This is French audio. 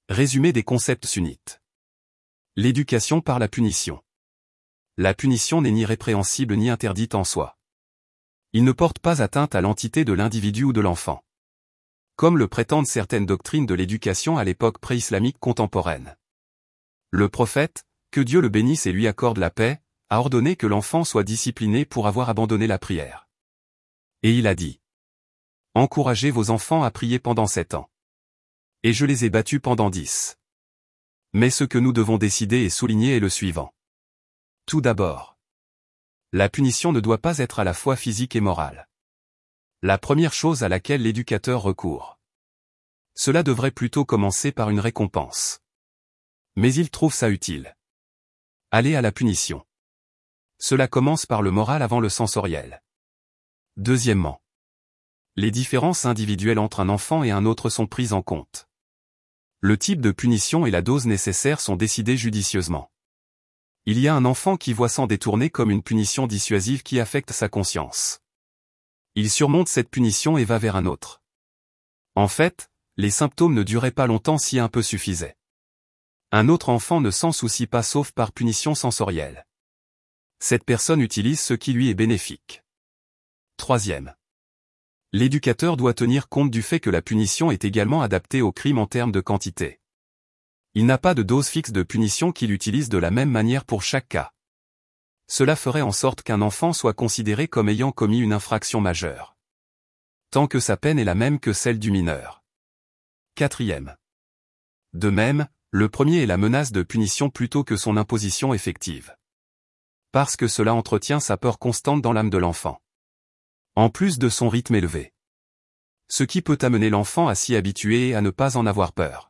Résumé des concepts sunnites. L'éducation par la punition. La punition n'est ni répréhensible ni interdite en soi. Il ne porte pas atteinte à l'entité de l'individu ou de l'enfant. Comme le prétendent certaines doctrines de l'éducation à l'époque pré-islamique contemporaine. Le prophète, que Dieu le bénisse et lui accorde la paix, a ordonné que l'enfant soit discipliné pour avoir abandonné la prière. Et il a dit: encouragez vos enfants à prier pendant 7 ans. Et je les ai battus pendant 10. Mais ce que nous devons décider et souligner est le suivant. Tout d'abord, la punition ne doit pas être à la fois physique et morale. La première chose à laquelle l'éducateur recourt. Cela devrait plutôt commencer par une récompense. Mais il trouve ça utile. Aller à la punition. Cela commence par le moral avant le sensoriel. Deuxièmement, les différences individuelles entre un enfant et un autre sont prises en compte. Le type de punition et la dose nécessaire sont décidés judicieusement. Il y a un enfant qui voit s'en détourner comme une punition dissuasive qui affecte sa conscience. Il surmonte cette punition et va vers un autre. En fait, les symptômes ne duraient pas longtemps si un peu suffisait. Un autre enfant ne s'en soucie pas sauf par punition sensorielle. Cette personne utilise ce qui lui est bénéfique. Troisième. L'éducateur doit tenir compte du fait que la punition est également adaptée au crime en termes de quantité. Il n'a pas de dose fixe de punition qu'il utilise de la même manière pour chaque cas. Cela ferait en sorte qu'un enfant soit considéré comme ayant commis une infraction majeure. Tant que sa peine est la même que celle du mineur. Quatrième. De même, le premier est la menace de punition plutôt que son imposition effective. Parce que cela entretient sa peur constante dans l'âme de l'enfant. En plus de son rythme élevé. Ce qui peut amener l'enfant à s'y habituer et à ne pas en avoir peur.